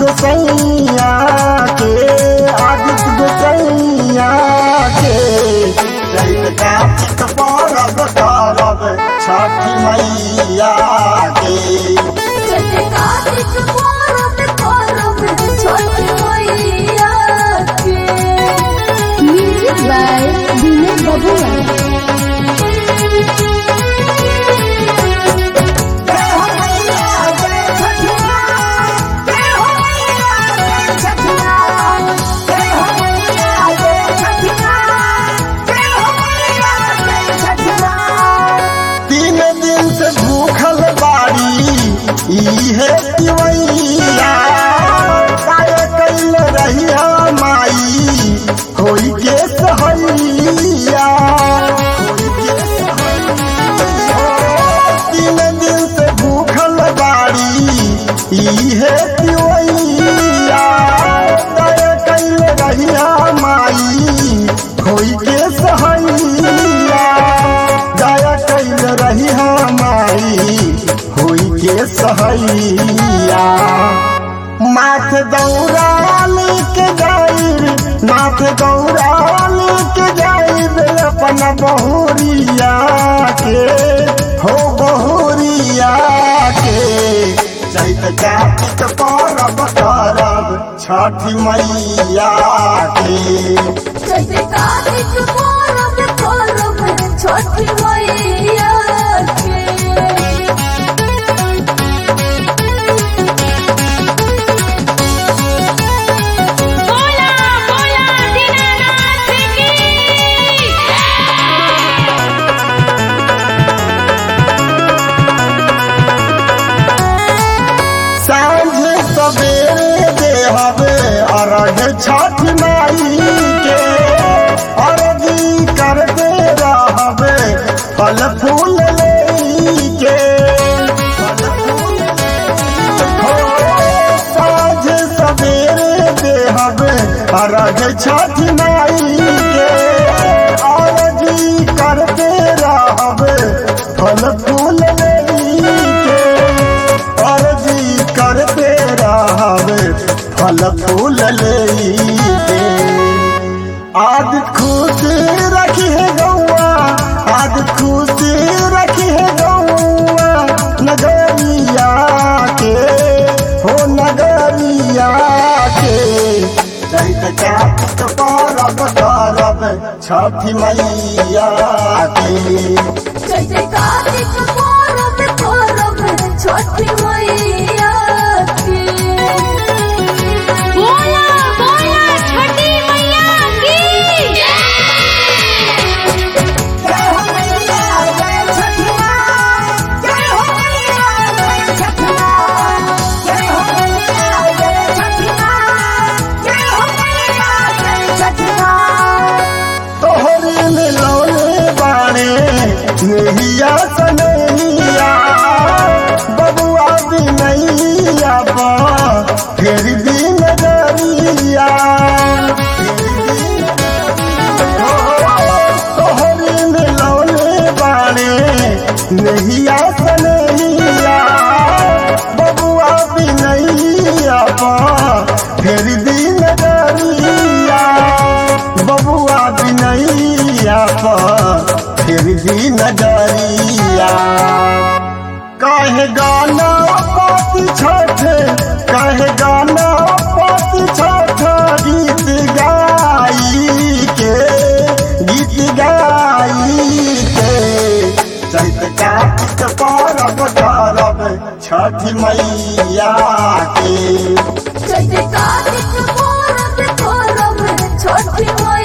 गोसैया के आदित्य गोसैया के परब करब छठी मैया के म्यूजिक बाय विनय बबुआ। भूखल बाड़ी इहे तिवैया काय कैल रहिया माई होई के सहैया। 3 दिन से भूखल बाड़ी इहे तिवैया काय कैल रहिया माई होई के सहैया। दया कैल रहिया माई होई के सहैया। माथ दौरा लेके जाइब माथ दौरा लेके जाइब अपन बहुरिया के हो बहुरिया के चैत कार्तिक परब करब छठी मैया के छठी मैया के। बोला बोला दीनानाथ की। सांझ सवेरे देहब अर्घ छठ माई के अर्घी करते रहब फल फूल लेके। सांझ सवेरे देहब अर्घ छठ माई के अर्घी करते रहब फल फूल लेके। अर्जी करते रहब फल फूल लेके। आज खुश रखी है गौआ आज खुश रखी है गौआ नगरिया के हो नगरिया के चैत कार्तिक परब करब छठी मैया के छठी मैया के। बोला बोला छठी मैया की। तोहरी मिलौले बाणे नेहिया सनैया बबुआ बिनैया बा फिर भी नजरिया। तोहरी मिलौले बाणे नेहिया सनैया बबुआ बिनैया बा फिर भी नजरिया। बबुआ बिनैया बा फिर भी नजरिया। काहे गाना पाती छठ काहे गाना पाती छठ गीत गाई के चैत कार्तिक परब करब छठी मैया के छठी मैया